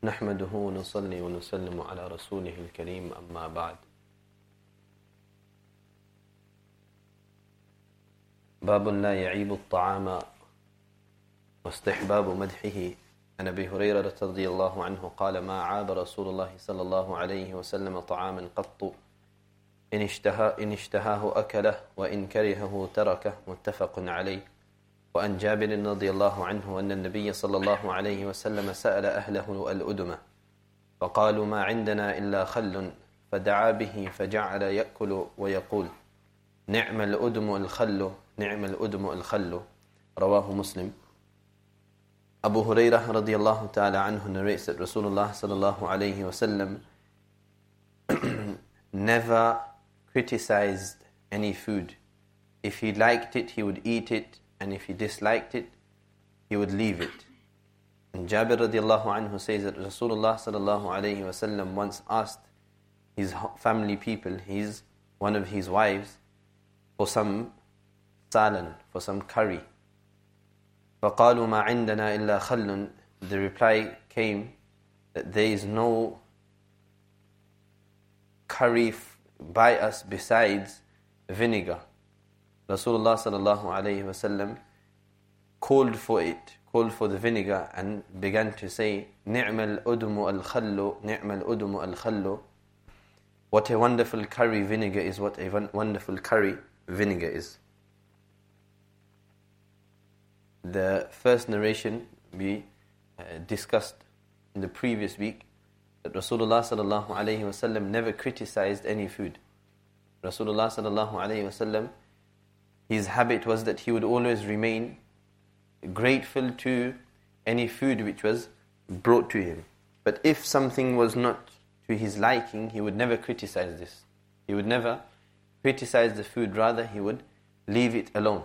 نحمده ونصلي ونسلم على رسوله الكريم أما بعد. باب لا يعيب الطعام واستحباب مدحه. عن أبي هريرة رضي الله عنه قال: ما عاب رسول الله صلى الله عليه وسلم طعاما قط إن اشتهاه أكله وإن كرهه تركه. متفق عليه. وعن جابر رضي الله عنه أن النبي صلى الله عليه وسلم سأل أهله الأدمة فقالوا: ما عندنا إلا خل، فدعا به فجعل يأكل ويقول: نعم الأدم الخل، نعم الأدم الخل. رواه Muslim. Abu Hurairah radiallahu ta'ala anhu narrates that Rasulullah sallallahu alayhi wasallam never criticized any food. If he liked it, he would eat it, and if he disliked it, he would leave it. And Jabir radiallahu anhu says that Rasulullah sallallahu alayhi wasallam once asked his family people, one of his wives, for some salan, for some curry. فَقَالُوا مَا عِنْدَنَا إِلَّا خَلٌّ. The reply came that there is no curry by us besides vinegar. Rasulullah sallallahu alayhi wasallam called for the vinegar and began to say, نِعْمَ الْأُدْمُ الْخَلُّ نِعْمَ الْأُدْمُ الْخَلُّ. What a wonderful curry vinegar is, what a wonderful curry vinegar is. The first narration we discussed in the previous week, that Rasulullah sallallahu alayhi wasallam never criticized any food. Rasulullah sallallahu alayhi wasallam, his habit was that he would always remain grateful to any food which was brought to him. But if something was not to his liking, he would never criticize this. He would never criticize the food, rather he would leave it alone.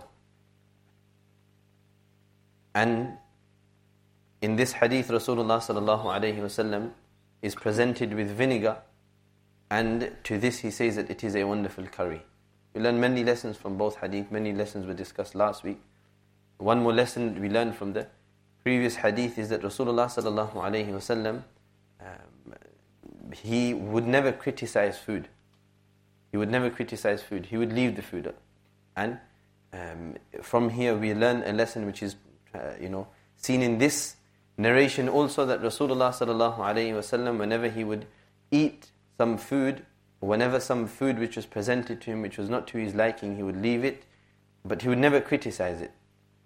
And in this hadith, Rasulullah sallallahu alayhi wasallam is presented with vinegar, and to this he says that it is a wonderful curry. We learn many lessons from both hadith. Many lessons were discussed last week. One more lesson we learned from the previous hadith is that Rasulullah sallallahu alayhi wasallam, he would never criticize food. He would never criticize food. He would leave the food. And from here we learn a lesson which is seen in this narration also, that Rasulullah sallallahu alayhi wasallam, whenever he would eat some food, whenever some food which was presented to him which was not to his liking, he would leave it, but he would never criticize it.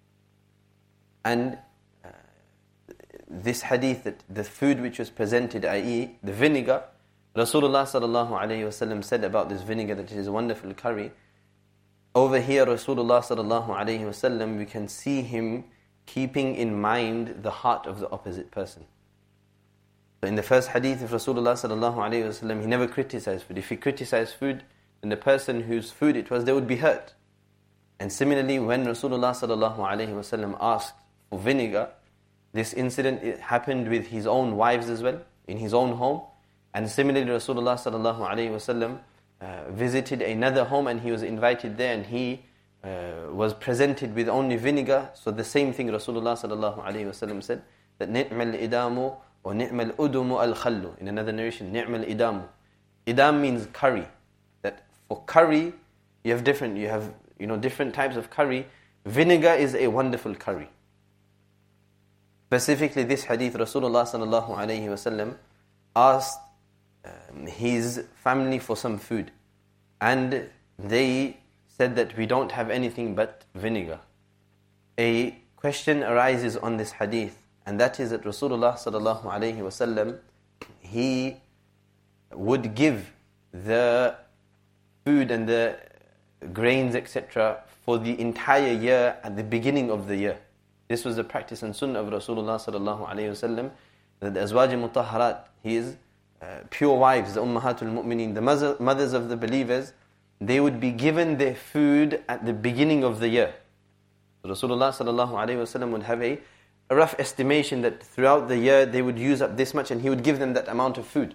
And this hadith, that the food which was presented, i.e. the vinegar, Rasulullah sallallahu alayhi wasallam said about this vinegar that it is a wonderful curry. Over here, Rasulullah sallallahu alayhi wasallam, we can see him keeping in mind the heart of the opposite person. So in the first hadith of Rasulullah sallallahu alayhi wasallam, he never criticized food. If he criticized food, then the person whose food it was, they would be hurt. And similarly, when Rasulullah sallallahu alayhi wasallam asked for vinegar, this incident, it happened with his own wives as well, in his own home. And similarly, Rasulullah sallallahu alayhi wasallam visited another home, and he was invited there, and he was presented with only vinegar. So the same thing Rasulullah sallallahu alayhi wasallam said, that ni'mal idamu or ni'mal udumu al-khallu. In another narration, ni'mal idamu. Idam means curry. That for curry, you have different types of curry. Vinegar is a wonderful curry. Specifically this hadith, Rasulullah sallallahu alayhi wasallam asked his family for some food, and they said that we don't have anything but vinegar. A question arises on this hadith, and that is that Rasulullah sallallahu alayhi wasallam, he would give the food and the grains, etc., for the entire year at the beginning of the year. This was the practice and sunnah of Rasulullah sallallahu alayhi wasallam, that the azwaj mutahharat, his pure wives, the ummahatul mu'mineen, the mothers of the believers, they would be given their food at the beginning of the year. Rasulullah sallallahu alayhi wasallam would have a rough estimation that throughout the year they would use up this much, and he would give them that amount of food.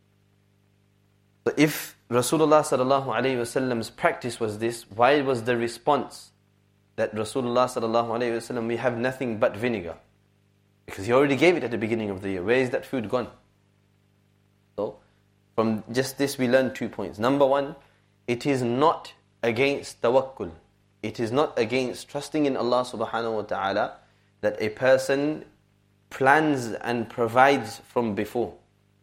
So if Rasulullah sallallahu alayhi wasallam's practice was this, why was the response that Rasulullah sallallahu alayhi wasallam, we have nothing but vinegar? Because he already gave it at the beginning of the year. Where is that food gone? So, from just this we learn 2 points. Number one, it is not against tawakkul. It is not against trusting in Allah subhanahu wa ta'ala that a person plans and provides from before.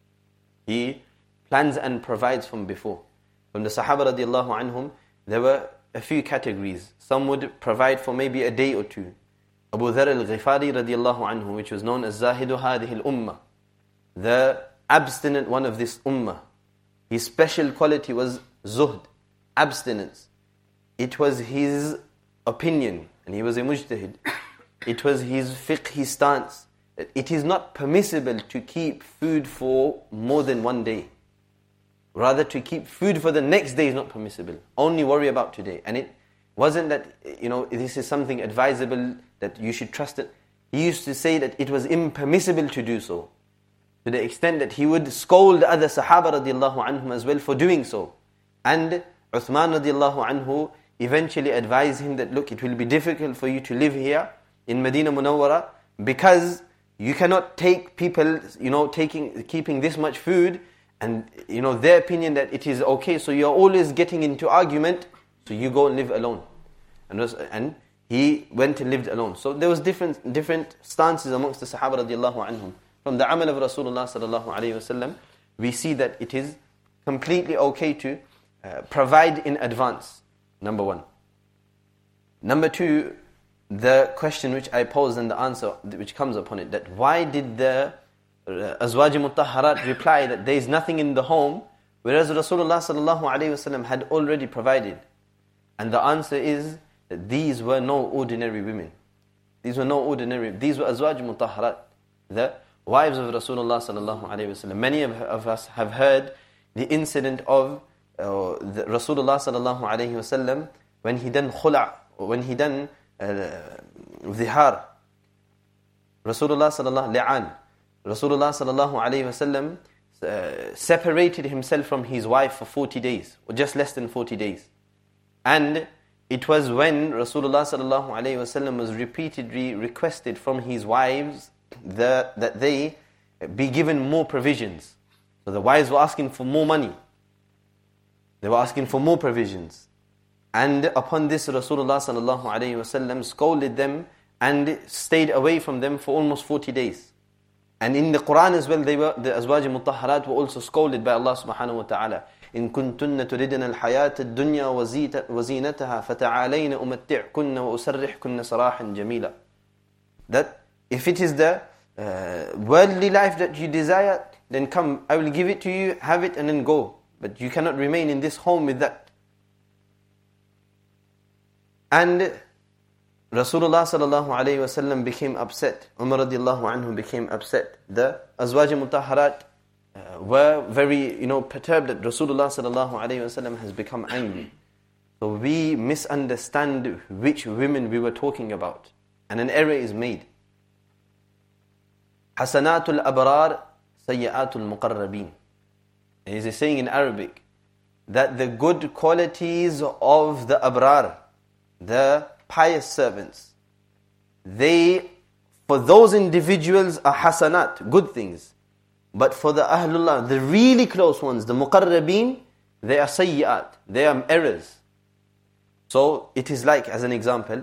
He plans and provides from before. From the Sahaba radiallahu anhum, there were a few categories. Some would provide for maybe a day or two. Abu Dharr al-Ghifari radiallahu anhu, which was known as Zahidu Hadihi al-Ummah, the abstinent one of this ummah. His special quality was zuhd, abstinence. It was his opinion, and he was a mujtahid. It was his fiqh, stance. It is not permissible to keep food for more than one day. Rather, to keep food for the next day is not permissible. Only worry about today. And it wasn't that, this is something advisable that you should trust it. He used to say that it was impermissible to do so. To the extent that he would scold other Sahaba radiallahu anhum as well for doing so. And Uthman radiallahu anhu eventually advised him that, look, it will be difficult for you to live here in Medina Munawwara because you cannot take people, keeping this much food and, their opinion that it is okay. So you're always getting into argument, so you go and live alone. And he went and lived alone. So there was different stances amongst the Sahaba radiallahu anhum. From the amal of Rasulullah sallallahu alayhi wasallam, we see that it is completely okay to provide in advance. Number one. Number two, the question which I posed and the answer which comes upon it, that why did the Azwaj Mutahharat reply that there is nothing in the home, whereas Rasulullah sallallahu alayhi wasallam had already provided? And the answer is that these were no ordinary women. These were Azwaj Mutahharat, the wives of Rasulullah sallallahu alayhi wasallam. Many of us have heard the incident of the Rasulullah sallallahu alayhi wasallam when he done khula', when he done dhihar. Rasulullah sallallahu alayhi wasallam separated himself from his wife for 40 days, or just less than 40 days. And it was when Rasulullah sallallahu alayhi wasallam was repeatedly requested from his wives that they be given more provisions. So the wives were asking for more money. They were asking for more provisions. And upon this, Rasulullah sallallahu alayhi wasallam scolded them and stayed away from them for almost 40 days. And in the Quran as well, the Azwaj Mutahharat were also scolded by Allah subhanahu wa ta'ala. إن كنتن تردن الحياة الدنيا وزينتها فتعالين أمتعكن وأسرحكن سراحا جميلا. That if it is the worldly life that you desire, then come, I will give it to you, have it and then go. But you cannot remain in this home with that. And Rasulullah sallallahu alayhi wasallam became upset. Umar radiallahu anhu became upset. The Azwaj Mutahharat were very, perturbed that Rasulullah sallallahu alayhi wasallam has become angry. So we misunderstand which women we were talking about. And an error is made. Hasanatul abrar, sayyatul muqarrabin. There is a saying in Arabic that the good qualities of the abrar, the pious servants, they, for those individuals, are hasanat, good things. But for the ahlullah, the really close ones, the muqarrabin, they are sayyi'at, they are errors. So it is like, as an example,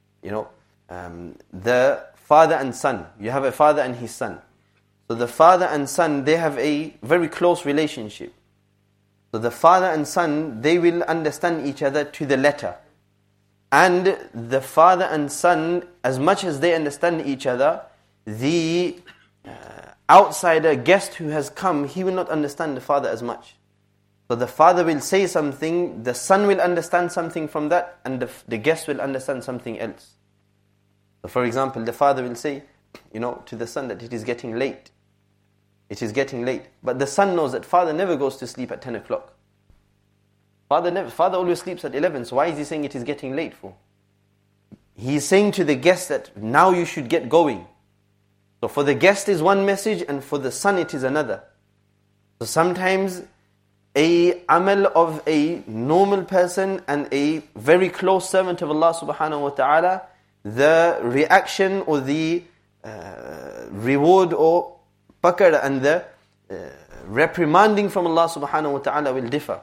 the father and son. You have a father and his son. So the father and son, they have a very close relationship. So the father and son, they will understand each other to the letter. And the father and son, as much as they understand each other, the outsider guest who has come, he will not understand the father as much. So the father will say something, the son will understand something from that, and the guest will understand something else. So for example, the father will say, to the son that it is getting late. It is getting late. But the son knows that father never goes to sleep at 10 o'clock. Father always sleeps at 11, so why is he saying it is getting late for? He is saying to the guest that now you should get going. So for the guest is one message, and for the son it is another. So sometimes a amal of a normal person and a very close servant of Allah subhanahu wa ta'ala, the reaction or the reward or pakad and the reprimanding from Allah subhanahu wa ta'ala will differ.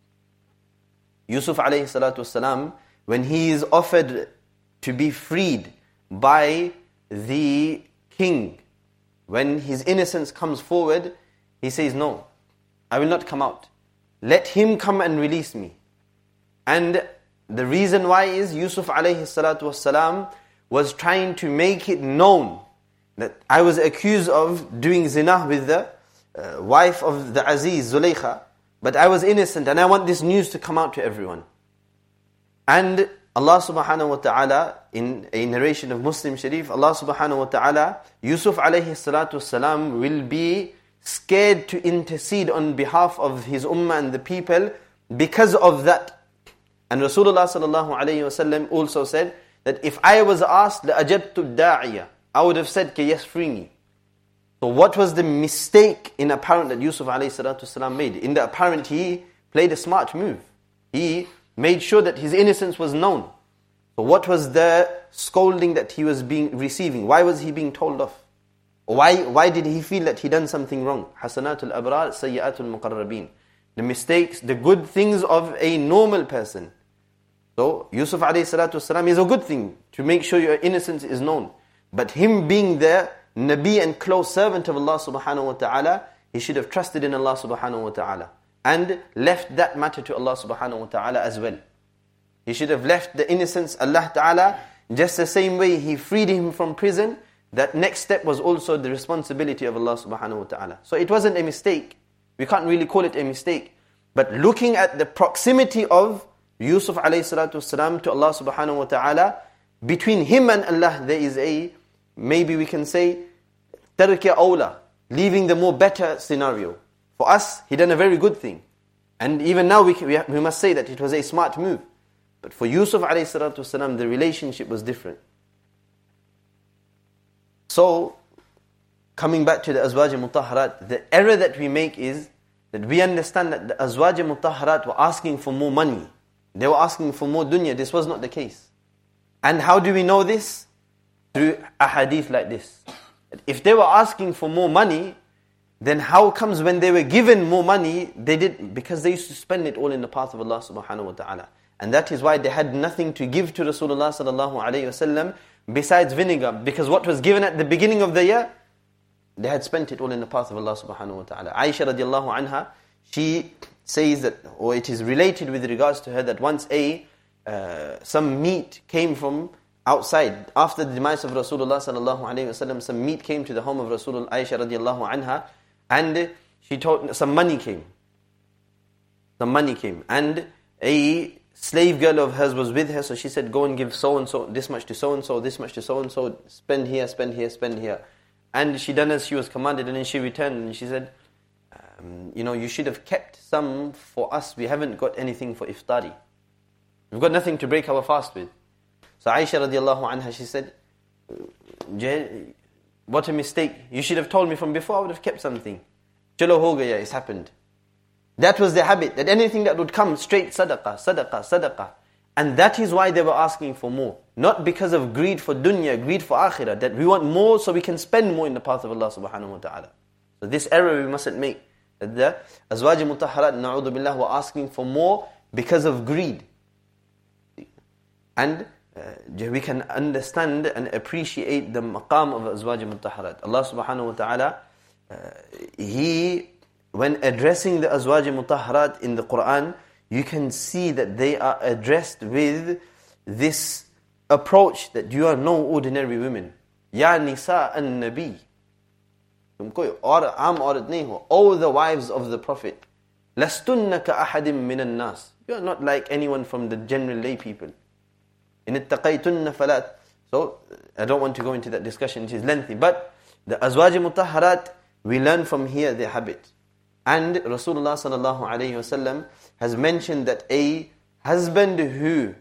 Yusuf alayhi salatu wasalam, when he is offered to be freed by the king, when his innocence comes forward, he says, no, I will not come out. Let him come and release me. And the reason why is Yusuf alayhi salatu wasalam was trying to make it known that I was accused of doing zina with the wife of the Aziz, Zulaykha, but I was innocent and I want this news to come out to everyone. And Allah subhanahu wa ta'ala, in a narration of Muslim Sharif, Allah subhanahu wa ta'ala, Yusuf alayhi salatu wasalam will be scared to intercede on behalf of his ummah and the people because of that. And Rasulullah sallallahu alayhi wasallam also said that if I was asked, لَأَجَبْتُ الدَّاعِيَ, I would have said, yes, free me. So what was the mistake in apparent that Yusuf alayhi salatu wasalam made? In the apparent, he played a smart move. He made sure that his innocence was known. So what was the scolding that he was receiving? Why was he being told off? Why did he feel that he done something wrong? Hasanatul abrar, sayyatul muqarrabin. The mistakes, the good things of a normal person. So Yusuf alayhi salatu wasalam is a good thing to make sure your innocence is known. But him being the Nabi and close servant of Allah subhanahu wa ta'ala, he should have trusted in Allah subhanahu wa ta'ala and left that matter to Allah subhanahu wa ta'ala as well. He should have left the innocence Allah ta'ala just the same way he freed him from prison. That next step was also the responsibility of Allah subhanahu wa ta'ala. So it wasn't a mistake. We can't really call it a mistake. But looking at the proximity of Yusuf alayhi salatu wasalam to Allah subhanahu wa ta'ala, between him and Allah there is a, maybe we can say, tarki awla, leaving the more better scenario. For us, he done a very good thing. And even now we must say that it was a smart move. But for Yusuf alayhi salatu wasalam, the relationship was different. So, coming back to the Azwaj Mutahharat, the error that we make is that we understand that the Azwaj Mutahharat were asking for more money. They were asking for more dunya. This was not the case. And how do we know this? Through a hadith like this. If they were asking for more money, then how comes when they were given more money, they didn't? Because they used to spend it all in the path of Allah subhanahu wa ta'ala. And that is why they had nothing to give to Rasulullah sallallahu alayhi wasallam besides vinegar. Because what was given at the beginning of the year, they had spent it all in the path of Allah subhanahu wa ta'ala. Aisha radiallahu anha, she says that, or it is related with regards to her, that once some meat came from outside. After the demise of Rasulullah sallallahu alayhi wasallam, some meat came to the home of Rasulullah, Aisha radiallahu anha, and she told, some money came. And a slave girl of hers was with her, so she said, go and give so-and-so, this much to so-and-so, this much to so-and-so, spend here, spend here, spend here. And she done as she was commanded, and then she returned, and she said, you should have kept some for us. We haven't got anything for iftari. We've got nothing to break our fast with. So Aisha radiallahu anha, she said, what a mistake. You should have told me from before, I would have kept something. Chalo ho gaya, it's happened. That was their habit, that anything that would come, straight sadaqah, sadaqah, sadaqah. And that is why they were asking for more. Not because of greed for dunya, greed for akhirah, that we want more so we can spend more in the path of Allah subhanahu wa ta'ala. So this error we mustn't make. That the Azwaj Mutahharat, na'udhu billah, were asking for more because of greed. And we can understand and appreciate the maqam of Azwaj Mutahharat. Allah subhanahu wa ta'ala, He, when addressing the Azwaj Mutahharat in the Quran, you can see that they are addressed with this approach that you are no ordinary women. Ya nisa an-nabi. तुम कोई और आम औरत नहीं हो. O the wives of the Prophet. لَسْتُنَّ كَأَحَدٍ مِّنَ النَّاسِ. You are not like anyone from the general lay people. إِنِ اتَّقَيْتُنَّ فَلَا. So, I don't want to go into that discussion, it is lengthy. But the Azwaj Mutahharat, we learn from here their habit. And Rasulullah sallallahu alayhi wasallam has mentioned that a husband who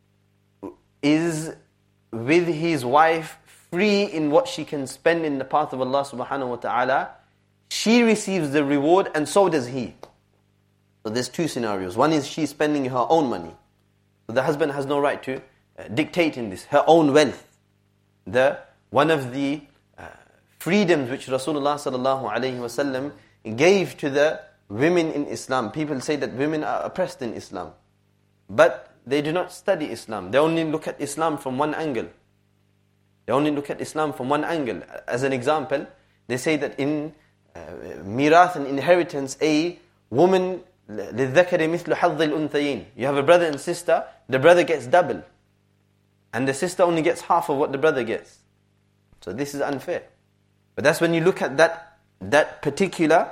is with his wife free in what she can spend in the path of Allah subhanahu wa ta'ala, she receives the reward and so does he. So there's two scenarios. One is she's spending her own money. So the husband has no right to dictate in this, her own wealth. One of the freedoms which Rasulullah sallallahu alayhi wasallam gave to the women in Islam. People say that women are oppressed in Islam. But they do not study Islam. They only look at Islam from one angle. They only look at Islam from one angle. As an example, they say that in mirath and inheritance, a woman, لِلذَّكَرِ مِثْلُ حَظِّ الْأُنْثَيَيْنِ. You have a brother and sister, the brother gets double. And the sister only gets half of what the brother gets. So this is unfair. But that's when you look at that particular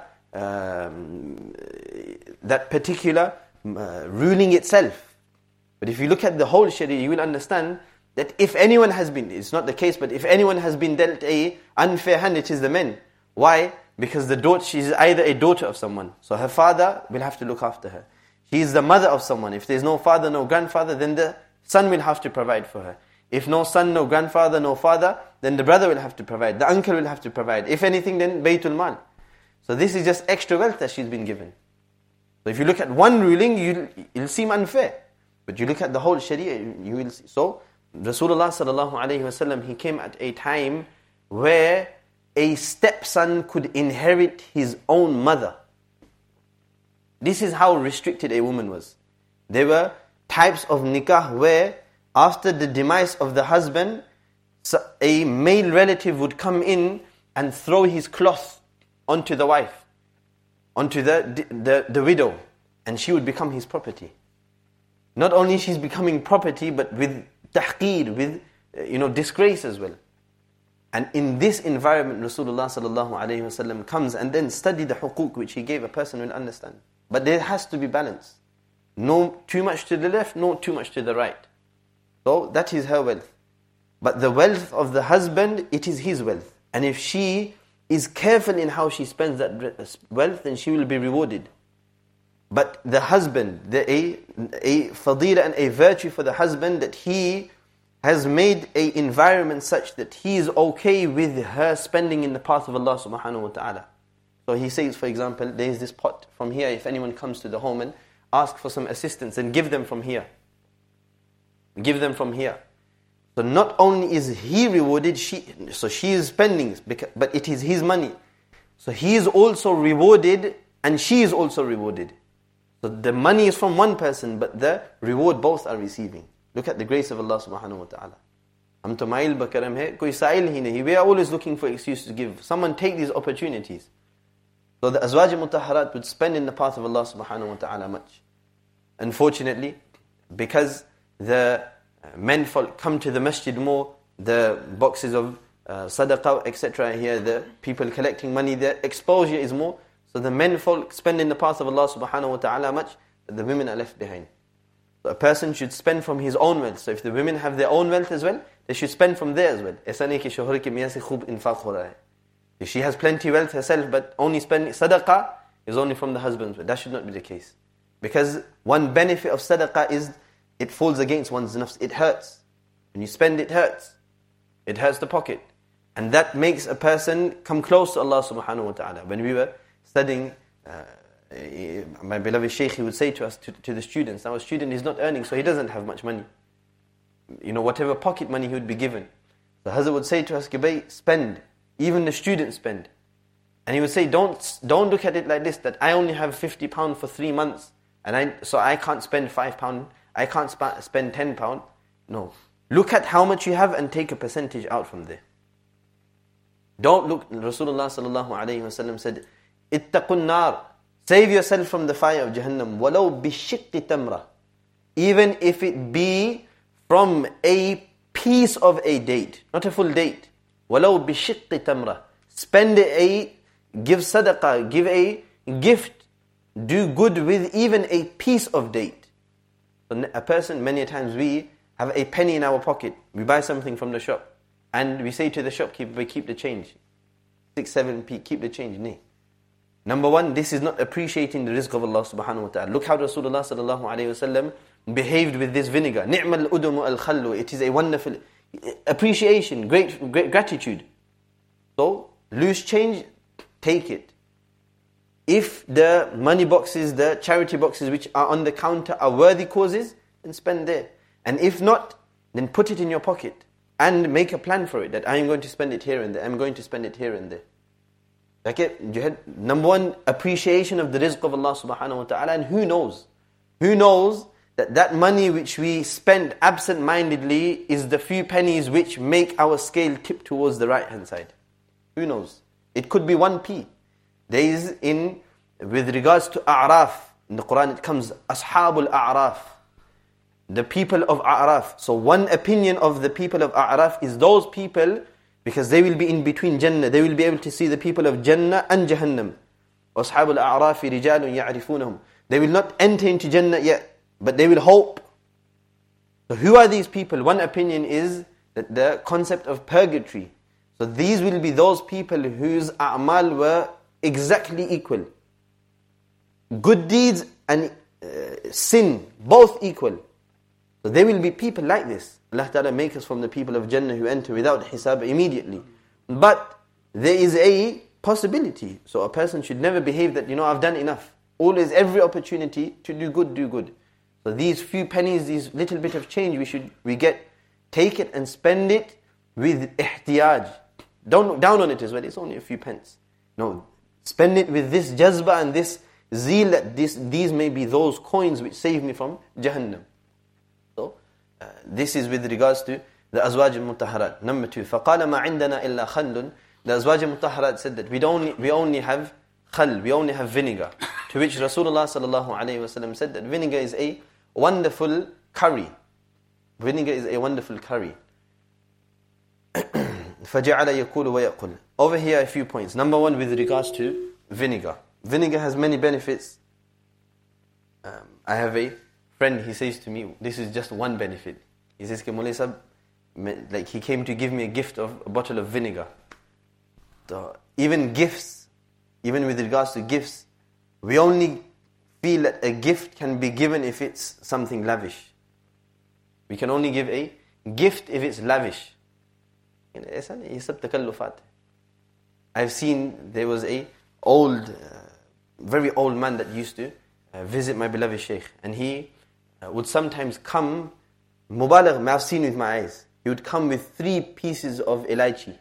ruling itself. But if you look at the whole Sharia, you will understand that if anyone has been, it's not the case, but if anyone has been dealt a unfair hand, it is the men. Why? Because the daughter, she is either a daughter of someone, so her father will have to look after her. She is the mother of someone. If there is no father, no grandfather, then the son will have to provide for her. If no son, no grandfather, no father, then the brother will have to provide. The uncle will have to provide. If anything, then Baytul Mal. So this is just extra wealth that she's been given. So if you look at one ruling, it'll seem unfair. But you look at the whole Sharia, you will see. So Rasulullah sallallahu alayhi wasallam, he came at a time where a stepson could inherit his own mother. This is how restricted a woman was. There were types of nikah where after the demise of the husband, a male relative would come in and throw his cloth onto the wife, onto the widow, and she would become his property. Not only she's becoming property, but with tahqeer, with disgrace as well. And in this environment, Rasulullah sallallahu alayhi wasallam comes and then study the huquq which he gave, a person will understand. But there has to be balance. No too much to the left, no too much to the right. So that is her wealth. But the wealth of the husband, it is his wealth. And if she is careful in how she spends that wealth, then she will be rewarded. But the husband, a fadila and a virtue for the husband, that he has made an environment such that he is okay with her spending in the path of Allah subhanahu wa ta'ala. So he says, for example, there is this pot from here. If anyone comes to the home and ask for some assistance, then give them from here. Give them from here. So not only is he rewarded, she is spending, but it is his money. So he is also rewarded and she is also rewarded. So the money is from one person, but the reward both are receiving. Look at the grace of Allah subhanahu wa ta'ala. Hum to mail ba karam hai, koi sa'il hi nahi. We are always looking for excuses to give. Someone take these opportunities. So the azwaj mutahharat would spend in the path of Allah subhanahu wa ta'ala much. Unfortunately, because the men folk come to the masjid more, the boxes of sadaqah, etc. here, the people collecting money, the exposure is more. So the men folk spend in the path of Allah subhanahu wa ta'ala much, but the women are left behind. So a person should spend from his own wealth. So if the women have their own wealth as well, they should spend from there as well. Aisa nahi ki shohar ke miyan se khub infaq ho raha hai. If she has plenty wealth herself, but only spending sadaqah is only from the husband's wealth. That should not be the case. Because one benefit of sadaqah is it falls against one's nafs. It hurts. When you spend, it hurts. It hurts the pocket. And that makes a person come close to Allah subhanahu wa ta'ala. When we were studying, my beloved Shaykh, he would say to us, to the students, now a student is not earning, so he doesn't have much money. Whatever pocket money he would be given. The Hazrat would say to us, Gibay, spend. Even the students spend. And he would say, don't look at it like this, that I only have £50 for 3 months, so I can't spend £5, I can't spend £10. No. Look at how much you have and take a percentage out from there. Don't look, Rasulullah sallallahu alayhi wa sallam said, ittaqun nar, save yourself from the fire of Jahannam, walau bishiqqi tamra, even if it be from a piece of a date, not a full date. Walau bishiqqi tamra, give sadaqah, give a gift, do good with even a piece of date. So a person, many times we have a penny in our pocket, we buy something from the shop, and we say to the shopkeeper, we keep the change. 6-7p, keep the change. Nay. Number one, this is not appreciating the rizq of Allah subhanahu wa ta'ala. Look how Rasulullah sallallahu alayhi wa sallam behaved with this vinegar. Ni'mal udumu al-khallu. It is a wonderful appreciation, great gratitude. So, loose change, take it. If the money boxes, the charity boxes which are on the counter are worthy causes, then spend there. And if not, then put it in your pocket. and make a plan for it, that I am going to spend it here and there, I'm going to spend it here and there. Okay, number one, appreciation of the rizq of Allah subhanahu wa ta'ala, and who knows that money which we spend absent-mindedly is the few pennies which make our scale tip towards the right-hand side. Who knows? It could be 1p. There is with regards to A'raf, in the Quran it comes, Ashabul A'raf, the people of A'raf. So one opinion of the people of A'raf is those people, because they will be in between Jannah, they will be able to see the people of Jannah and Jahannam. Ashabul A'rafi rijalun ya'rifunahum. They will not enter into Jannah yet, but they will hope. So who are these people? One opinion is that the concept of purgatory. So these will be those people whose a'mal were exactly equal. Good deeds and sin, both equal. So there will be people like this. Allah Ta'ala make us from the people of Jannah who enter without hisab immediately. But there is a possibility. So a person should never behave that, I've done enough. Always, every opportunity to do good, do good. So these few pennies, these little bit of change take it and spend it with ihtiyaj. Don't look down on it as well, it's only a few pence. No, spend it with this jazba and this zeal that these may be those coins which save me from Jahannam. So, this is with regards to the Azwaj al-Mutahharat. Number 2, فَقَالَ مَا عِنْدَنَا إِلَّا خَلٌّ. The Azwaj al-Mutahharat said that we only have khal, we only have vinegar. To which Rasulullah sallallahu alayhi wa sallam said that vinegar is a wonderful curry. Vinegar is a wonderful curry. فَجَعَلَ يَقُولُ وَيَقُولُ. Over here a few points. Number 1, with regards to vinegar. Vinegar has many benefits. I have a friend, he says to me, this is just one benefit. He says, Mulay Sahab, like he came to give me a gift of a bottle of vinegar. So even gifts, even with regards to gifts, we only feel that a gift can be given if it's something lavish. We can only give a gift if it's lavish. I've seen there was a very old man that used to visit my beloved Shaykh, and he would sometimes come, mubalagh, I've seen with my eyes, he would come with 3 pieces of elaichi.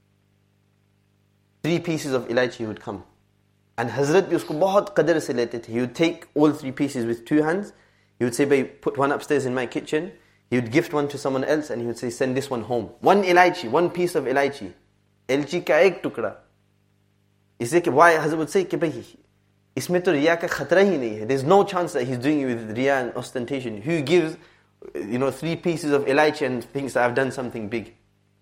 3 pieces of elaichi he would come. And Hazrat bi usko bahut qadar se lete the. He would take all 3 pieces with 2 hands. He would say, bhai, put one upstairs in my kitchen. He would gift one to someone else, and he would say, send this one home. 1 elaichi, 1 piece of elaichi. Elchi ka ek tukda. Why Hazrat would say, bhai, isme to riya ka khatra hi nahi hai. There's no chance that he's doing it with riya and ostentation. Who gives 3 pieces of elaichi and thinks that I've done something big?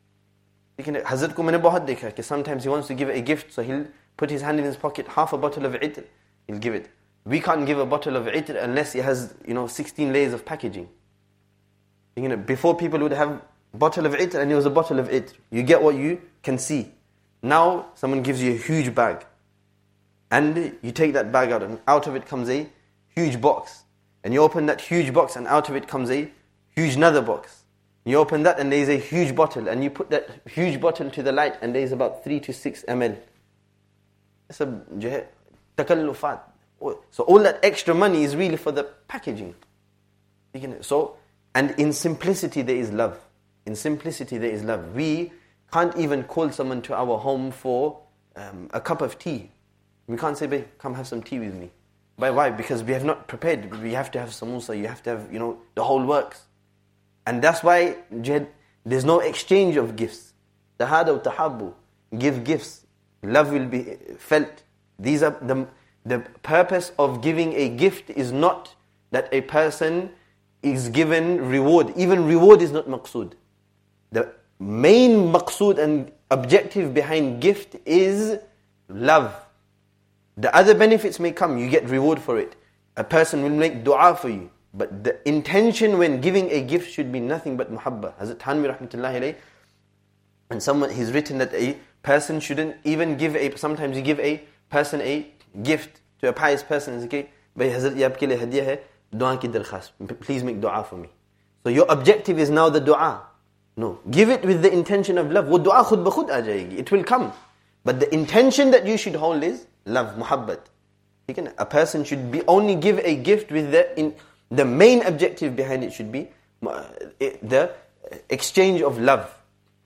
Hazrat ko maine bahut dekha ki sometimes he wants to give a gift, so he'll put his hand in his pocket, half a bottle of itr, he'll give it. We can't give a bottle of itr unless it has 16 layers of packaging. Before people would have bottle of itr and it was a bottle of itr. You get what you can see. Now someone gives you a huge bag, and you take that bag out, and out of it comes a huge box. And you open that huge box, and out of it comes a huge another box. You open that, and there is a huge bottle, and you put that huge bottle to the light, and there is about 3 to 6 ml. It's a takallufat. So all that extra money is really for the packaging. So, and in simplicity there is love. In simplicity there is love. We can't even call someone to our home for a cup of tea. We can't say, babe, come have some tea with me. Why? Because we have not prepared. We have to have samosa, you have to have, the whole works. And that's why there's no exchange of gifts. Tahadaw tahabbu. Give gifts. Love will be felt. These are the purpose of giving a gift is not that a person is given reward. Even reward is not maqsood. The main maqsood and objective behind gift is love. The other benefits may come. You get reward for it. A person will make dua for you. But the intention when giving a gift should be nothing but muhabba. Hazrat Hanwi rahmatullahi alayhi, and he's written that a person shouldn't even sometimes you give a person a gift to a pious person. It's okay, bhai Hazrat ye aapke liye hadiya hai, dua ki darkhast. Please make dua for me. So your objective is now the dua. No, give it with the intention of love. Wo dua khud ba khud aa jayegi. It will come. But the intention that you should hold is love, muhabbat. A person should only give a gift with the main objective behind it should be the exchange of love.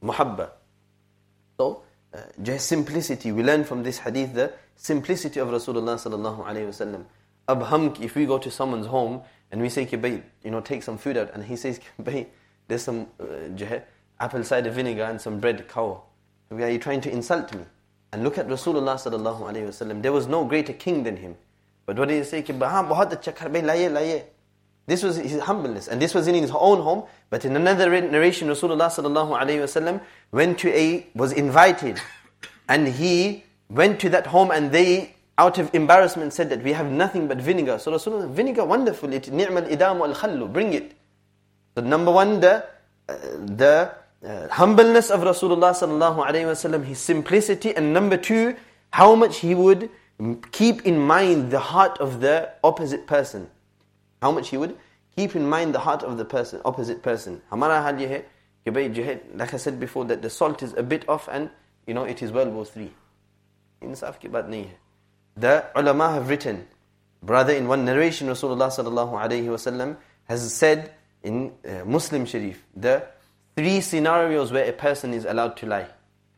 muhabba. So, just simplicity. We learn from this hadith the simplicity of Rasulullah sallallahu alayhi wa sallam. Ab if we go to someone's home and we say, bhai, take some food out, and he says, bhai, there's some apple cider vinegar and some bread, cow. Are you trying to insult me? And look at Rasulullah sallallahu alayhi wa sallam. There was no greater king than him. But what did he say? Bahut acha kar, bhai, laiye. This was his humbleness. And this was in his own home. But in another narration, Rasulullah sallallahu alayhi wa sallam was invited. And he went to that home, and they, out of embarrassment, said that we have nothing but vinegar. So Rasulullah, vinegar, wonderful. Ni'mal idamu al-khallu. Bring it. So number one, the humbleness of Rasulullah sallallahu alayhi wa sallam, his simplicity. And number two, how much he would keep in mind the heart of the opposite person. How much he would keep in mind the heart of the opposite person. Hamara hal ye hai कि भाई like I said before, that the salt is a bit off, and it is World War III. Insaf ki baat nahi hai. The ulama have written, brother, in one narration, Rasulullah sallallahu alayhi wa sallam has said in Muslim Sharif, the 3 scenarios where a person is allowed to lie.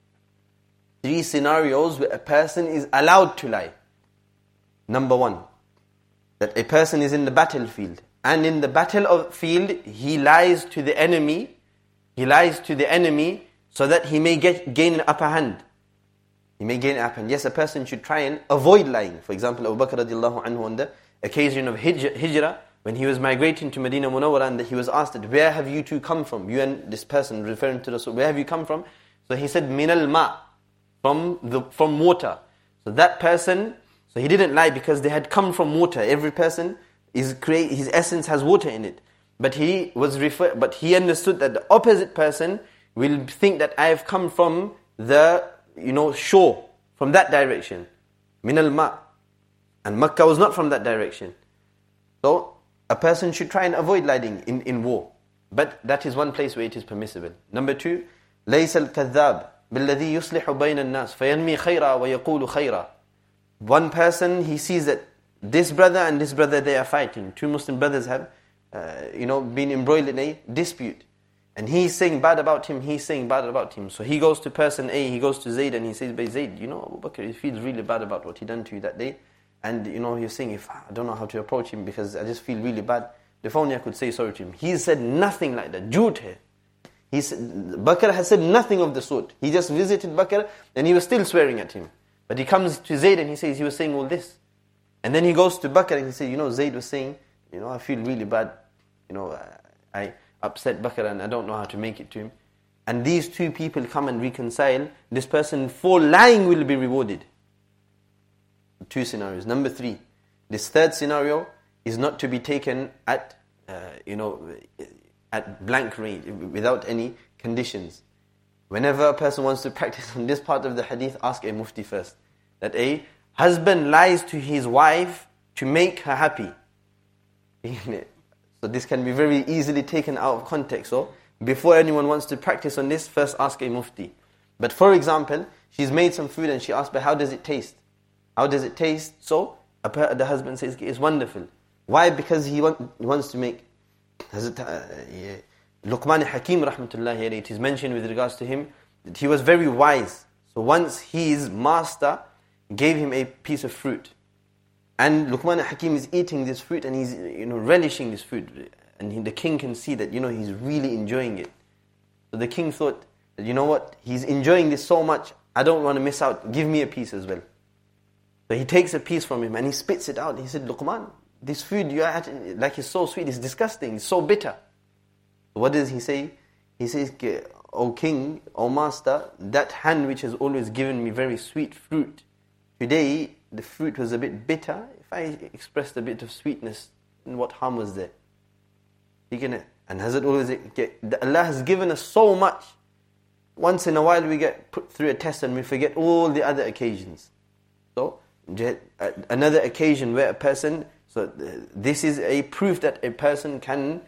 3 scenarios where a person is allowed to lie. Number 1, that a person is in the battlefield, and in the battlefield he lies to the enemy. He lies to the enemy so that he may gain an upper hand. He may gain an upper hand. Yes, a person should try and avoid lying. For example, Abu Bakr radiallahu anhu, on the occasion of Hijrah, when he was migrating to Medina Munawwara, and he was asked, where have you two come from? You and this person, referring to Rasul, where have you come from? So he said, minal ma, from water. So that person, so he didn't lie because they had come from water. Every person, his essence has water in it. But he understood that the opposite person will think that I have come from the shore, from that direction. Min al-ma. And Makkah was not from that direction. So a person should try and avoid lying in war. But that is one place where it is permissible. Number 2, لَيْسَ الْكَذَّابِ بِالَّذِي يُصْلِحُ بَيْنَ النَّاسِ فَيَنْمِي خَيْرًا وَيَقُولُ خَيْرًا. One person, he sees that this brother and this brother, they are fighting. 2 Muslim brothers have been embroiled in a dispute. And he's saying bad about him, he's saying bad about him. So he goes to person A, he goes to Zayd, and he says, by Zayd, Abu Bakr, he feels really bad about what he done to you that day. And he's saying, if I don't know how to approach him because I just feel really bad. If only I could say sorry to him. He said nothing like that. Jhoot hai. Bakr has said nothing of the sort. He just visited Bakr and he was still swearing at him. But he comes to Zayd and he says, he was saying all this. And then he goes to Bakr and he says, Zayd was saying, I feel really bad. I upset Bakr and I don't know how to make it to him. And these 2 people come and reconcile. This person for lying will be rewarded. 2 scenarios. Number 3, this third scenario is not to be taken at blank range, without any conditions. Whenever a person wants to practice on this part of the hadith, ask a mufti first. That a husband lies to his wife to make her happy. So this can be very easily taken out of context. So before anyone wants to practice on this, first ask a mufti. But for example, she's made some food and she asks, but how does it taste? How does it taste? So the husband says, it's wonderful. Why? Because he wants to make. Luqman Hakim rahmatullahi alayhi, it is mentioned with regards to him that he was very wise. So once his master gave him a piece of fruit, and Luqman Hakim is eating this fruit and he's relishing this fruit, and the king can see that he's really enjoying it. So the king thought that he's enjoying this so much, I don't want to miss out, give me a piece as well. So he takes a piece from him and he spits it out. He said, Luqman, this food you are like is so sweet, it's disgusting, it's so bitter. What does he say? He says, O king, O master, that hand which has always given me very sweet fruit, today the fruit was a bit bitter. If I expressed a bit of sweetness, what harm was there? And has it always Allah has given us so much. Once in a while we get put through a test and we forget all the other occasions. So another occasion where a person, so this is a proof that a person can,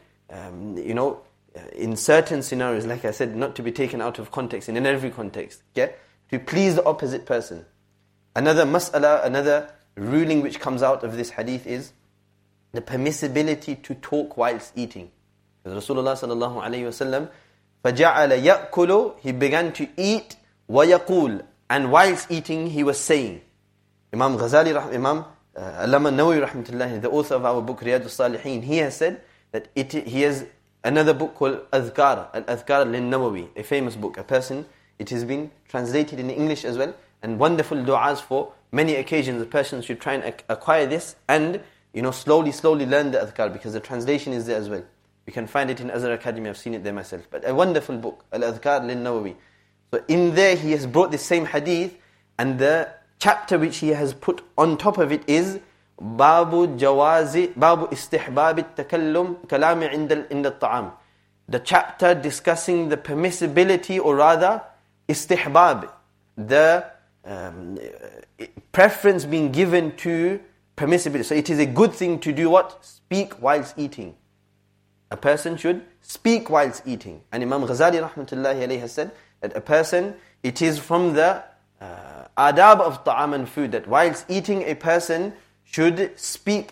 in certain scenarios, like I said, not to be taken out of context, and in every context, to please the opposite person. Another mas'ala, another ruling which comes out of this hadith is the permissibility to talk whilst eating. Because Rasulullah sallallahu alayhi wa sallam فَجَعَلَ يَأْكُلُ He began to eat, وَيَقُولُ And whilst eating, he was saying. Imam Ghazali, Imam Allama Nawawi rahmatullahi, the author of our book Riyadus Salihin, he has said that he has another book called Adhkar, Al-Adhkar lin-Nawawi, a famous book. It has been translated in English as well, and wonderful du'as for many occasions. A person should try and acquire this and, slowly learn the Adhkar, because the translation is there as well. You can find it in Azhar Academy, I've seen it there myself. But a wonderful book, Al-Adhkar lin-Nawawi. So in there he has brought the same hadith, and the chapter which he has put on top of it is Babu istihbab at-takallum kalami inda at-ta'am. The chapter discussing the permissibility, or rather istihbab, the preference being given to permissibility. So it is a good thing to do what? Speak whilst eating. A person should speak whilst eating. And Imam Ghazali rahmatullahi alayhi has said that a person, it is from the adab of ta'am and food, that whilst eating a person should speak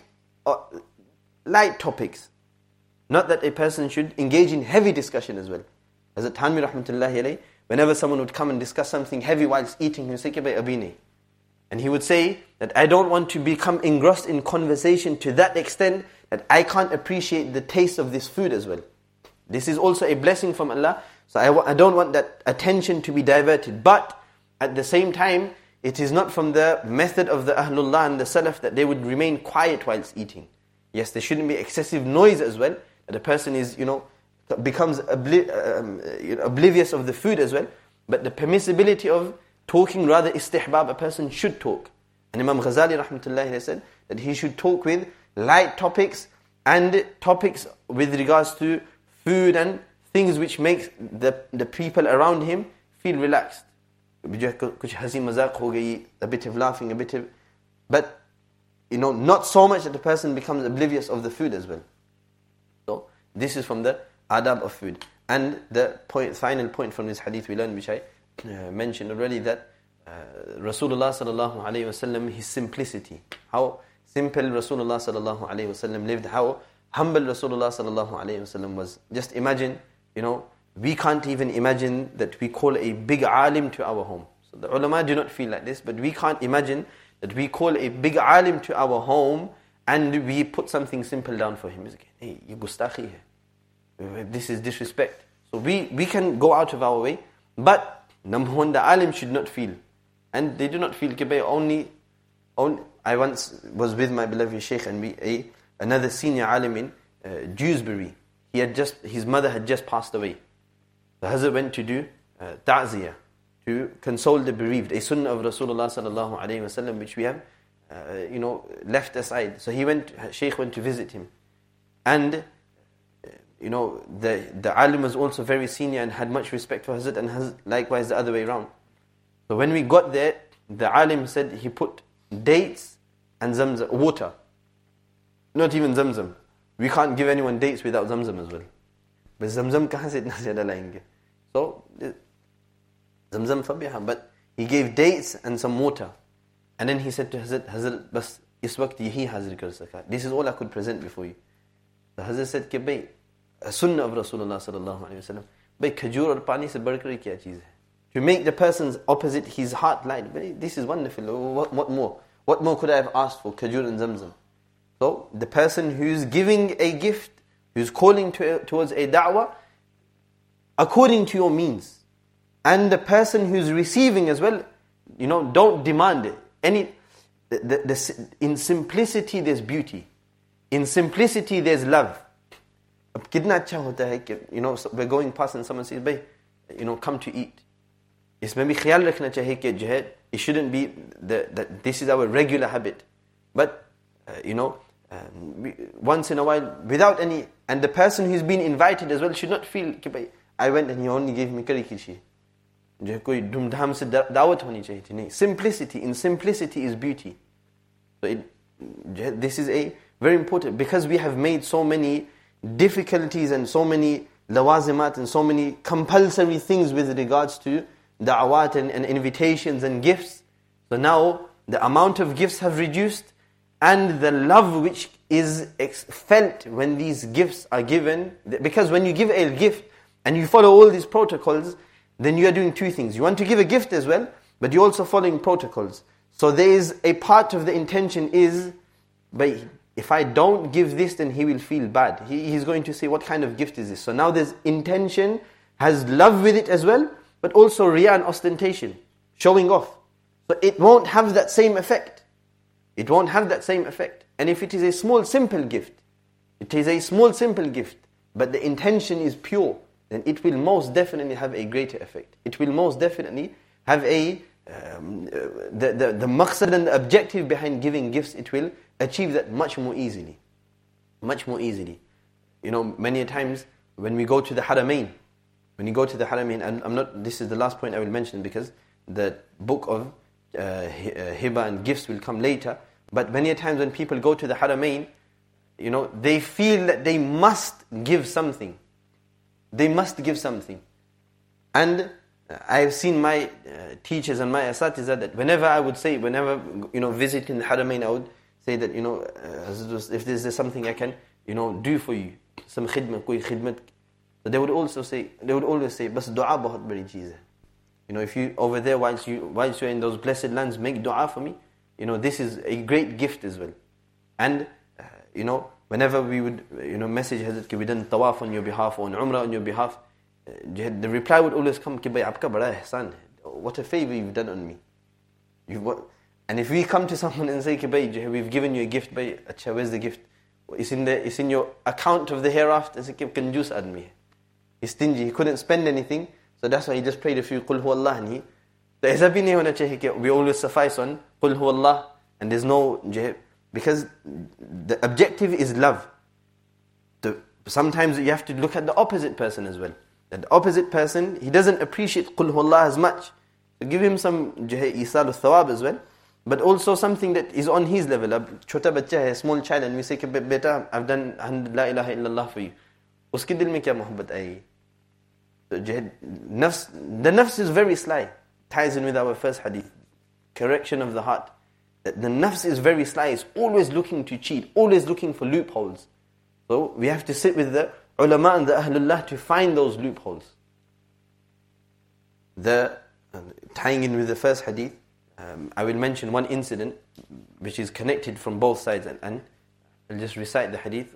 light topics. Not that a person should engage in heavy discussion as well. As at Tanwi rahmatullahi alayhi, whenever someone would come and discuss something heavy whilst eating, he would say, Kibai abini. And he would say that I don't want to become engrossed in conversation to that extent that I can't appreciate the taste of this food as well. This is also a blessing from Allah. So I don't want that attention to be diverted. But at the same time, it is not from the method of the Ahlullah and the Salaf that they would remain quiet whilst eating. Yes, there shouldn't be excessive noise as well. That a person is, becomes oblivious of the food as well. But the permissibility of talking, rather istihbab, a person should talk. And Imam Ghazali rahmatullahi said that he should talk with light topics and topics with regards to food and things which make the people around him feel relaxed. A bit of laughing, but not so much that the person becomes oblivious of the food as well. So this is from the adab of food. And the final point from this hadith we learned, which I mentioned already, that Rasulullah sallallahu alayhi wasallam, his simplicity, how simple Rasulullah sallallahu alayhi wasallam lived, how humble Rasulullah sallallahu alayhi wasallam was. Just imagine, we can't even imagine that we call a big alim to our home. So the ulama do not feel like this, but we can't imagine that we call a big alim to our home and we put something simple down for him. It's like, hey, you gustakhi hai. This is disrespect. So we can go out of our way, but number one, the alim should not feel. And they do not feel only. I once was with my beloved Shaykh and another senior alim in Dewsbury. His mother had just passed away. The Hazrat went to do ta'ziyah, to console the bereaved, a sunnah of Rasulullah sallallahu alayhi wa sallam, which we have, left aside. So Shaykh went to visit him. And, the alim was also very senior and had much respect for Hazrat, and likewise the other way around. So when we got there, the alim said he put dates and zamzam, water. Not even zamzam. We can't give anyone dates without zamzam as well. But zamzam kahan se itna zyada layenge? So, zamzam fabiha. But he gave dates and some water. And then he said to Hazrat, bas is waqt yahi hazir kar saka. This is all I could present before you. The Hazrat said ki bhai, a sunnah of Rasulullah sallallahu alayhi wa sallam, bhai khajur aur pani se badh kar kya cheez hai? To make the person's opposite, his heart light. This is wonderful. What more? What more could I have asked for? Khajur and zamzam. So, the person who's giving a gift, who's calling towards a da'wah, according to your means. And the person who's receiving as well, don't demand it. In simplicity, there's beauty. In simplicity, there's love. Kitna acha hota hai ki, we're going past and someone says, bhai, come to eat. Isme bhi khayal rakhna chahiye ki jo hai, it shouldn't be that this is our regular habit. But, once in a while, without any, and the person who's been invited as well should not feel, I went and he only gave me kari kishi. Simplicity, in simplicity is beauty. So this is a very important, because we have made so many difficulties and so many lawazimat and so many compulsory things with regards to da'awat and invitations and gifts. So now the amount of gifts have reduced, and the love which is felt when these gifts are given, because when you give a gift and you follow all these protocols, then you are doing two things. You want to give a gift as well, but you're also following protocols. So there is a part of the intention is, but if I don't give this, then he will feel bad. He's going to say, what kind of gift is this? So now there's intention, has love with it as well, but also riya and ostentation, showing off. So it won't have that same effect. It won't have that same effect. And if it is a small, simple gift, it is a small, simple gift, but the intention is pure, then it will most definitely have a greater effect. It will most definitely have the maqsad and the objective behind giving gifts, it will achieve that much more easily. Much more easily. You know, many times when we go to the Haramain, and this is the last point I will mention because the book of hiba and gifts will come later, but many times when people go to the Haramain, you know, they feel that they must give something. They must give something. And I've seen my teachers and my asatiza that whenever I would say, visiting the Haramain, I would say that, if there's something I can, do for you, some khidmat, koi khidmat. So they would always say, bas dua bahut badi cheez hai. If you over there whilst you're in those blessed lands, make dua for me. This is a great gift as well. And whenever we would message Hazrat ki we done tawaf on your behalf or on umrah on your behalf, the reply would always come ki bhai aapka bada ihsan hai. What a favor you've done on me. And if we come to someone and say ki bhai we've given you a gift, bhai acha, where's the gift? It's in your account of the hereafter. Say ki kanjoos admi hai. He's stingy, he couldn't spend anything, so that's why he just prayed a few Qul Huwallah and so aisa bhi nahi hona chahiye ki we always suffice on Qul Huwallah and there's no because the objective is love. Sometimes you have to look at the opposite person as well. That the opposite person, he doesn't appreciate Qul Huwallah as much. So give him some isal al-thawab as well, but also something that is on his level. A chota bachcha hai, a small child, and we say ki beta, I've done 100 la ilaha illallah for you. Uske dil mein kya mohabbat aayi? The nafs is very sly. Ties in with our first hadith. Correction of the heart. That the nafs is very sly. It's always looking to cheat. Always looking for loopholes. So we have to sit with the ulama and the ahlullah to find those loopholes. Tying in with the first hadith, I will mention one incident which is connected from both sides. And I'll just recite the hadith.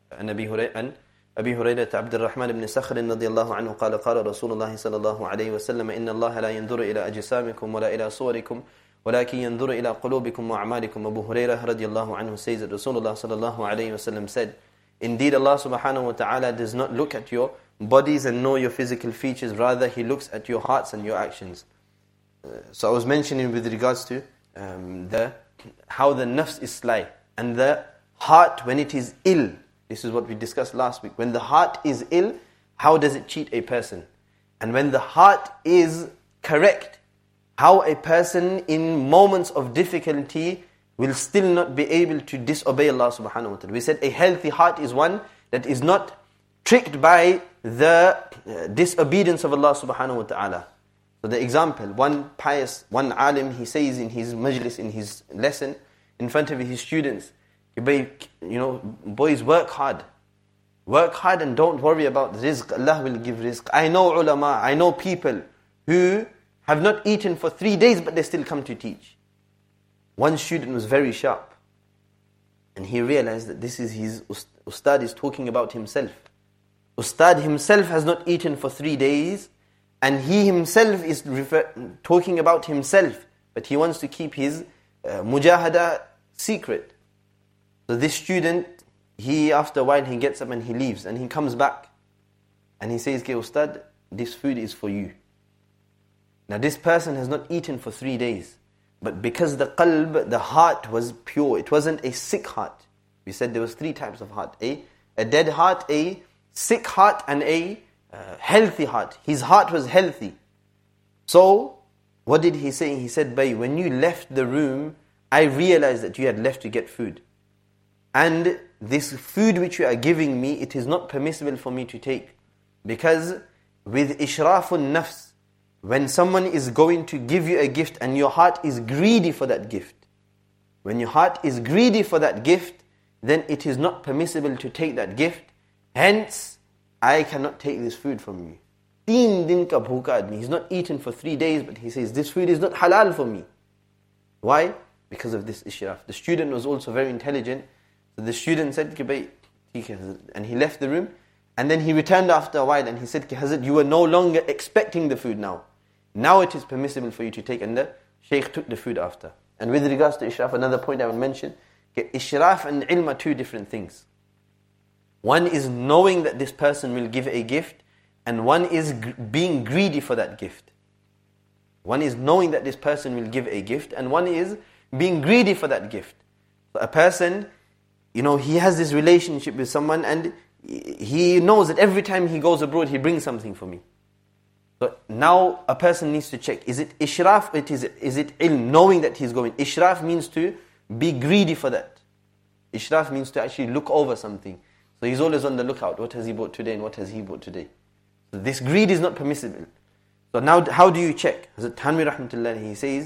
أبي هريرة عبد الرحمن بن صخر رضي الله عنه قال قال رسول الله صلى الله عليه وسلم إن الله لا ينظر إلى أجسامكم ولا إلى صوركم ولكن ينظر إلى قلوبكم وأعمالكم. Abu Hurairah رضي الله عنه says that Rasulullah صلى الله عليه وسلم said, indeed Allah subhanahu wa ta'ala does not look at your bodies and know your physical features, rather He looks at your hearts and your actions. So I was mentioning with regards to how the nafs is sly and the heart when it is ill. This is what we discussed last week. When the heart is ill, how does it cheat a person? And when the heart is correct, how a person in moments of difficulty will still not be able to disobey Allah subhanahu wa ta'ala. We said a healthy heart is one that is not tricked by the disobedience of Allah subhanahu wa ta'ala. So the example, one alim, he says in his majlis, in his lesson, in front of his students, boys, work hard. Work hard and don't worry about rizq. Allah will give rizq. I know ulama, I know people who have not eaten for 3 days but they still come to teach. One student was very sharp and he realized that this is his ustad is talking about himself. Ustad himself has not eaten for 3 days and he himself is talking about himself, but he wants to keep his mujahada secret. So this student, after a while he gets up and he leaves and he comes back and he says, "Okay, Ustad, this food is for you." Now this person has not eaten for 3 days, but because the qalb, the heart was pure, it wasn't a sick heart. We said there was 3 types of heart: a dead heart, a sick heart, and a healthy heart. His heart was healthy. So what did he say? He said, "Bhai, when you left the room, I realized that you had left to get food. And this food which you are giving me, it is not permissible for me to take. Because with ishrafun nafs, when someone is going to give you a gift and your heart is greedy for that gift, when your heart is greedy for that gift, then it is not permissible to take that gift. Hence, I cannot take this food from you. 3 din ka bhuka admi. He's not eaten for 3 days, but he says, this food is not halal for me. Why? Because of this ishraf. The student was also very intelligent. So the student said, Ki bhai, theek hai Hazrat. And he left the room. And then he returned after a while and he said, Ki Hazrat, you are no longer expecting the food now. Now it is permissible for you to take. And the Shaykh took the food after. And with regards to ishraf, another point I will mention, ishraf and ilm are 2 different things. One is knowing that this person will give a gift, and one is being greedy for that gift. One is knowing that this person will give a gift, and one is being greedy for that gift. So a person, he has this relationship with someone, and he knows that every time he goes abroad, he brings something for me. So now a person needs to check, is it ishraf, is it ilm, knowing that he's going. Ishraf means to be greedy for that. Ishraf means to actually look over something. So he's always on the lookout. What has he bought today and what has he bought today? So this greed is not permissible. So now how do you check? Hazrat Thanwi rahmatullah, he says,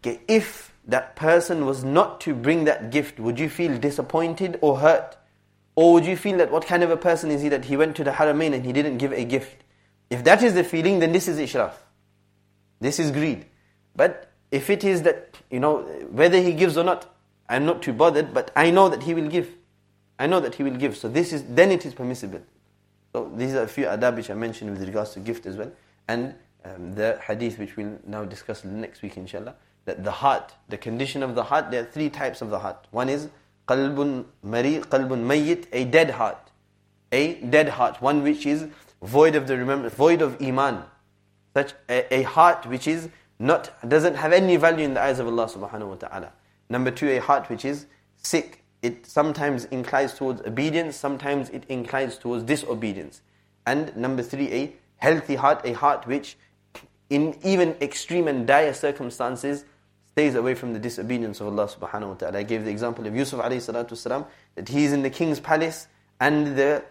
if that person was not to bring that gift, would you feel disappointed or hurt? Or would you feel that what kind of a person is he that he went to the Haramain and he didn't give a gift? If that is the feeling, then this is ishraf. This is greed. But if it is that, whether he gives or not, I'm not too bothered, but I know that he will give. I know that he will give. So then it is permissible. So these are a few adab which I mentioned with regards to gift as well. And the hadith which we'll now discuss next week inshallah. That the heart, the condition of the heart, there are 3 types of the heart. One is qalbun qalbun mayyit, a dead heart. A dead heart, one which is void of void of iman. Such a heart which is doesn't have any value in the eyes of Allah subhanahu wa ta'ala. Number 2, a heart which is sick. It sometimes inclines towards obedience, sometimes it inclines towards disobedience. And number 3, a healthy heart, a heart which in even extreme and dire circumstances stays away from the disobedience of Allah subhanahu wa ta'ala. I gave the example of Yusuf alayhi salatu wasalam, that he is in the king's palace and the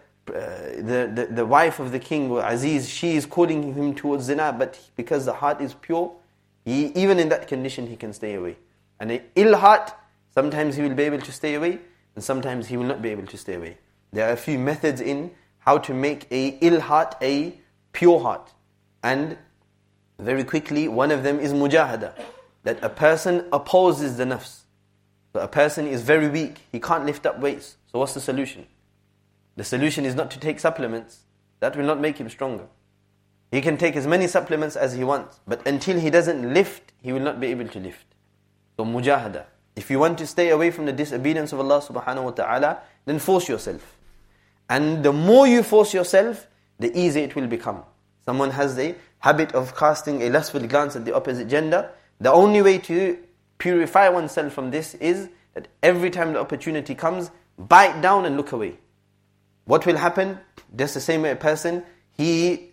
wife of the king, Aziz, she is calling him towards zina, but because the heart is pure, even in that condition he can stay away. And an ill heart, sometimes he will be able to stay away, and sometimes he will not be able to stay away. There are a few methods in how to make a ill heart a pure heart. And very quickly, one of them is mujahada, that a person opposes the nafs. So a person is very weak, he can't lift up weights. So what's the solution? The solution is not to take supplements. That will not make him stronger. He can take as many supplements as he wants, but until he doesn't lift, he will not be able to lift. So mujahada. If you want to stay away from the disobedience of Allah subhanahu wa ta'ala, then force yourself. And the more you force yourself, the easier it will become. Someone has the habit of casting a lustful glance at the opposite gender. The only way to purify oneself from this is that every time the opportunity comes, bite down and look away. What will happen? Just the same way a person, he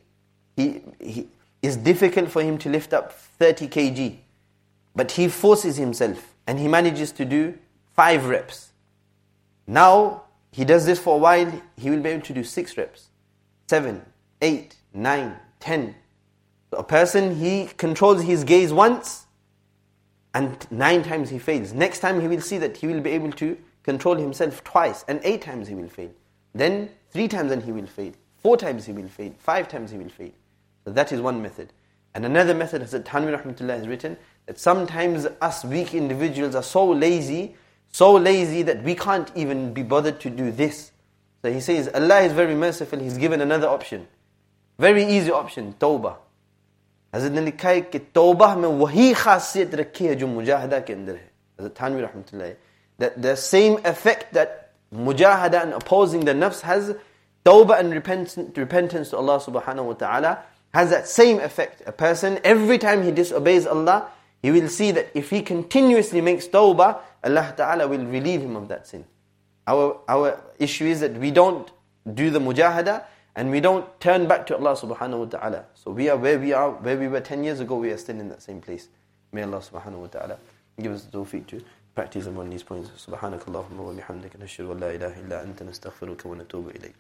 is difficult for him to lift up 30 kg. But he forces himself and he manages to do 5 reps. Now, he does this for a while, he will be able to do 6 reps, 7, 8, 9, 10. So a person, he controls his gaze once and 9 times he fails. Next time he will see that he will be able to control himself twice and 8 times he will fail. Then 3 times and he will fail. 4 times he will fail. 5 times he will fail. So that is one method. And another method, Hazrat Thanwi rahmatullah has written, that sometimes us weak individuals are so lazy that we can't even be bothered to do this. So he says, Allah is very merciful, He's given another option. Very easy option, tawbah. Hazrat ne likha hai ki tawbah mein wahi khasiyat rakhi hai jo mujahada ke andar hai. Hazrat Thanwi rahmatullah, that the same effect that mujahada and opposing the nafs has, tawbah and repentance to Allah subhanahu wa ta'ala has that same effect. A person, every time he disobeys Allah, he will see that if he continuously makes tawbah, Allah ta'ala will relieve him of that sin. Our issue is that we don't do the mujahada and we don't turn back to Allah subhanahu wa ta'ala. So we are where we were 10 years ago, we are still in that same place. May Allah subhanahu wa ta'ala give us the tawfiq to practice upon these points. Subhanakallahumma wa bihamdika nashhadu an la ilaha illa anta nastaghfiruka wa natubu ilayk.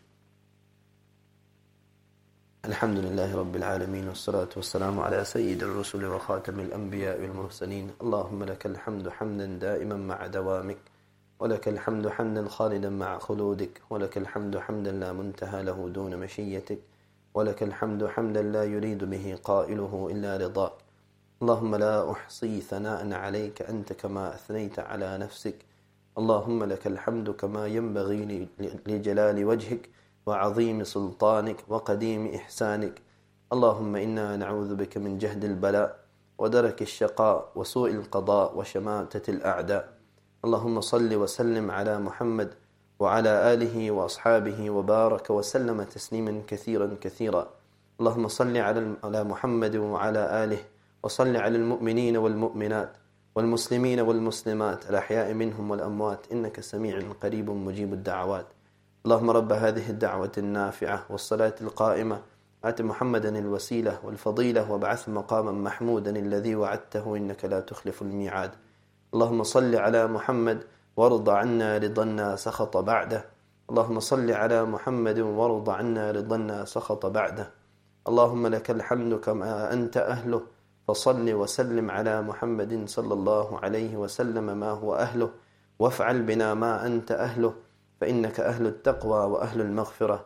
الحمد لله رب العالمين والصلاة والسلام على سيد الرسل وخاتم الأنبياء والمرسلين اللهم لك الحمد حمدا دائما مع دوامك ولك الحمد حمدا خالدا مع خلودك، ولك الحمد حمدا لا منتهى له دون مشيتك، ولك الحمد حمدا لا يريد به قائله إلا رضاك. اللهم لا أحصي ثناء عليك أنت كما أثنيت على نفسك. اللهم لك الحمد كما ينبغي لجلال وجهك وعظيم سلطانك وقديم إحسانك. اللهم إنا نعوذ بك من جهد البلاء ودرك الشقاء وسوء القضاء وشماتة الأعداء. اللهم صل وسلم على محمد وعلى آله وأصحابه وبارك وسلم تسليما كثيرا كثيرا. اللهم صل على محمد وعلى آله، وصل على المؤمنين والمؤمنات والمسلمين والمسلمات الأحياء منهم والأموات، إنك سميع قريب مجيب الدعوات. اللهم رب هذه الدعوة النافعة والصلاة القائمة آت محمدا الوسيلة والفضيلة وابعث مقاما محمودا الذي وعدته إنك لا تخلف الميعاد. اللهم صل على محمد وارض عنا رضا سخط بعده. اللهم صل على محمد وارض عنا رضا سخط بعده. اللهم لك الحمد كما أنت أهله، فصل وسلم على محمد صلى الله عليه وسلم ما هو أهله، وافعل بنا ما أنت أهله، فإنك أهل التقوى وأهل المغفرة.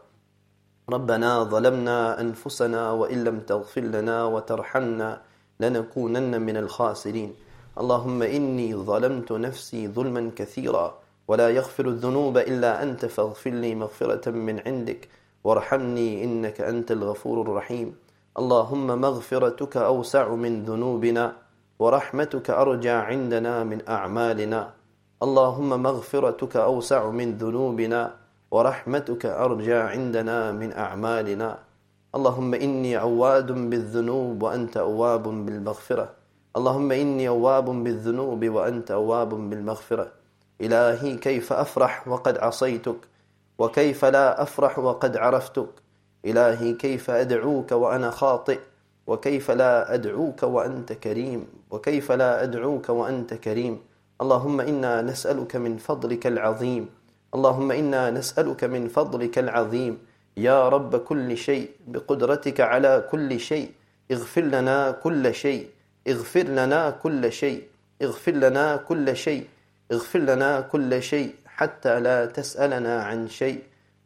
ربنا ظلمنا أنفسنا وإن لم تغفر لنا وترحمنا لنكونن من الخاسرين. اللهم إني ظلمت نفسي ظلما كثيرا ولا يغفر الذنوب إلا أنت، فاغفر لي مغفرة من عندك وارحمني إنك أنت الغفور الرحيم. اللهم مغفرتك أوسع من ذنوبنا ورحمتك أرجى عندنا من أعمالنا. اللهم مغفرتك أوسع من ذنوبنا ورحمتك أرجى عندنا من أعمالنا. اللهم إني عواد بالذنوب وأنت أواب بالمغفرة. اللهم إني أواب بالذنوب وأنت أواب بالمغفرة. إلهي كيف أفرح وقد عصيتك، وكيف لا أفرح وقد عرفتك. إلهي كيف أدعوك وأنا خاطئ، وكيف لا أدعوك وأنت كريم، وكيف لا أدعوك وأنت كريم. اللهم إنا نسألك من فضلك العظيم، اللهم إنا نسألك من فضلك العظيم يا رب كل شيء بقدرتك على كل شيء، اغفر لنا كل شيء، اغفر لنا كل شيء، اغفر لنا كل شيء، اغفر لنا كل شيء حتى لا تسألنا عن شيء.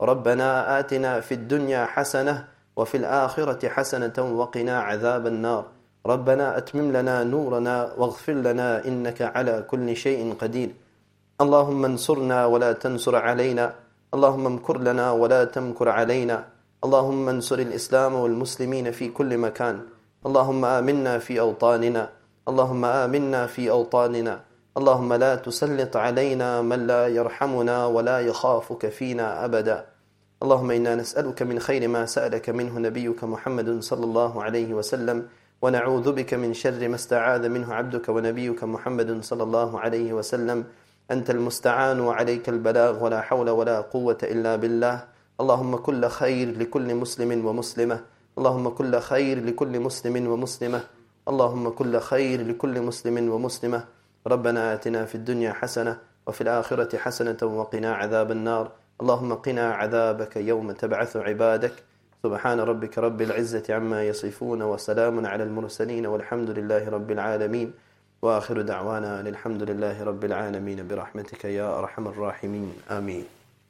ربنا آتنا في الدنيا حسنة وفي الآخرة حسنة وقنا عذاب النار. ربنا أتمم لنا نورنا واغفر لنا إنك على كل شيء قدير. اللهم انصرنا ولا تنصر علينا، اللهم امكر لنا ولا تمكر علينا. اللهم انصر الإسلام والمسلمين في كل مكان. اللهم آمنا في أوطاننا، اللهم آمنا في أوطاننا. اللهم لا تسلط علينا من لا يرحمنا ولا يخافك فينا أبدا. اللهم إنا نسألك من خير ما سألك منه نبيك محمد صلى الله عليه وسلم، ونعوذ بك من شر ما استعاذ منه عبدك ونبيك محمد صلى الله عليه وسلم. أنت المستعان وعليك البلاغ، ولا حول ولا قوة إلا بالله. اللهم كل خير لكل مسلم ومسلمة، اللهم كل خير لكل مسلم ومسلمة، اللهم كل خير لكل مسلم ومسلمة. ربنا آتنا في الدنيا حسنة وفي الآخرة حسنة وقنا عذاب النار. اللهم قنا عذابك يوم تبعث عبادك. سبحان ربك رب العزة عما يصفون وسلام على المرسلين والحمد لله رب العالمين. وآخر دعوانا الحمد لله رب العالمين برحمتك يا أرحم الراحمين. Ameen.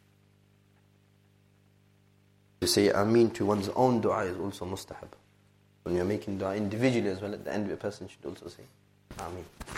To say Ameen to one's own dua is also mustahab. When you're making dua individually as well, at the end a person should also say Ameen.